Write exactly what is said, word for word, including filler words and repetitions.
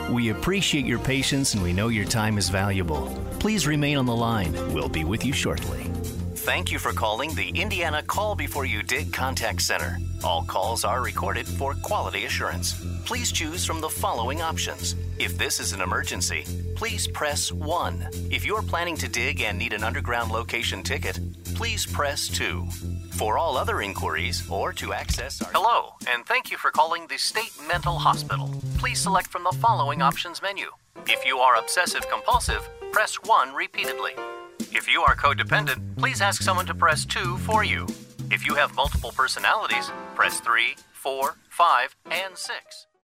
We appreciate your patience and we know your time is valuable. Please remain on the line. We'll be with you shortly. Thank you for calling the Indiana Call Before You Dig Contact Center. All calls are recorded for quality assurance. Please choose from the following options. If this is an emergency, please press one. If you're planning to dig and need an underground location ticket, please press two. For all other inquiries or to access our... Hello, and thank you for calling the State Mental Hospital. Please select from the following options menu. If you are obsessive compulsive, press one repeatedly. If you are codependent, please ask someone to press two for you. If you have multiple personalities, press three, four, five, and six.